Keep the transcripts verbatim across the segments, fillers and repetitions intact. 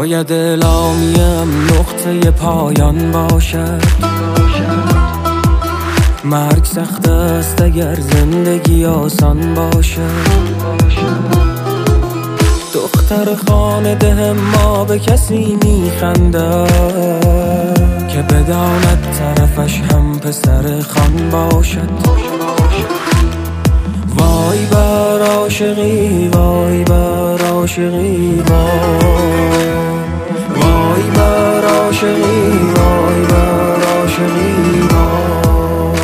شاید اعلامیم نقطه پایان باشد. مرگ سخت است اگر زندگی آسان باشد. دختر خانده ما به کسی میخندد که بداند طرفش هم پسر خان باشد. وای بر عاشقی، وای بر عاشقی، وای وای بر عاشقی، وای بر عاشقی، وای.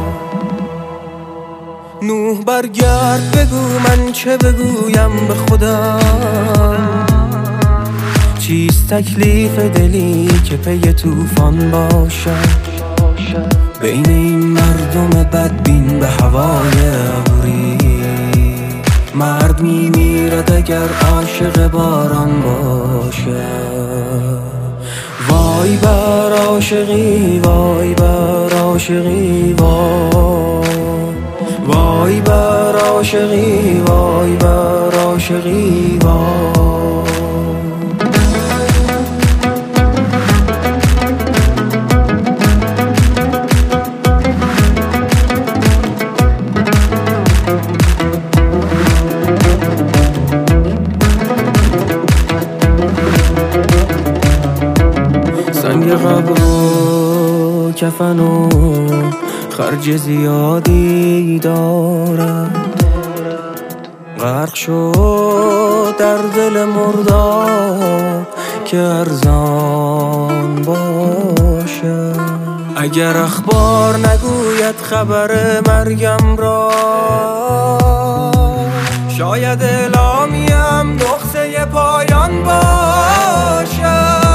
نوح برگرد بگو من چه بگویم به خودم. چیست تکلیف دلی که پی طوفان باشد؟ بین این مردم بدبین به هوای ابری مرد می میرد اگر عاشق باران باشد. وای بر عاشقی، وای بر عاشقی، وای وای بر عاشقی، وای بر عاشقی، وای. سنگ قبر و کفن و خرج زیادی دارد. غرق شد در دل مردار که ارزان باشد. اگر اخبار نگوید خبر مرگم را، شاید اعلامیم نقطه پایان باشد.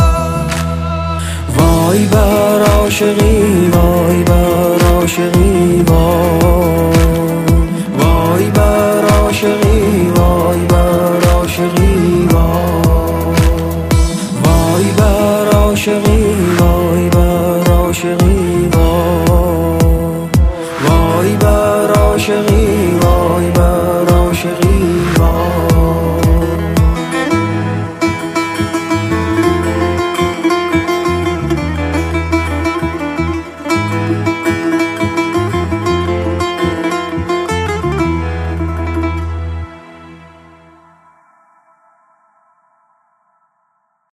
وای بر عاشقی، وای بر عاشقی، وای وای بر عاشقی، وای بر عاشقی، وای وای بر عاشقی، وای بر عاشقی.